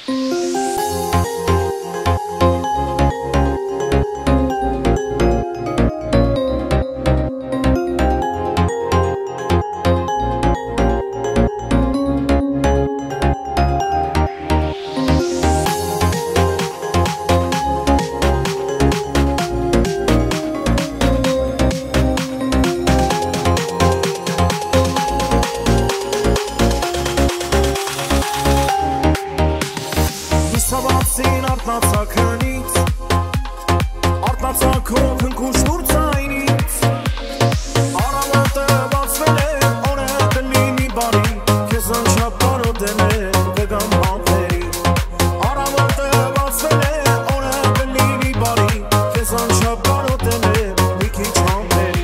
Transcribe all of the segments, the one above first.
Սավացին արտնացակնից Արտնացակով հնքուշ նուրցայնից Արավոտը բացվել է օրը դլի մի բարի Կեզ անչապ բարոդել է կգամ համերի Արավոտը բացվել է օրը դլի մի բարի Կեզ անչապ բարոդել է մի քիչ համերի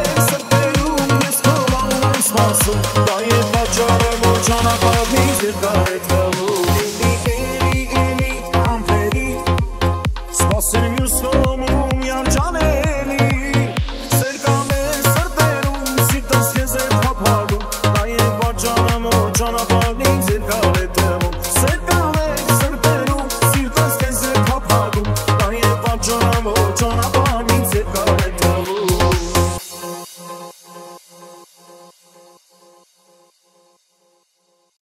Դա է պատճառը, որ ճանապարհից եկա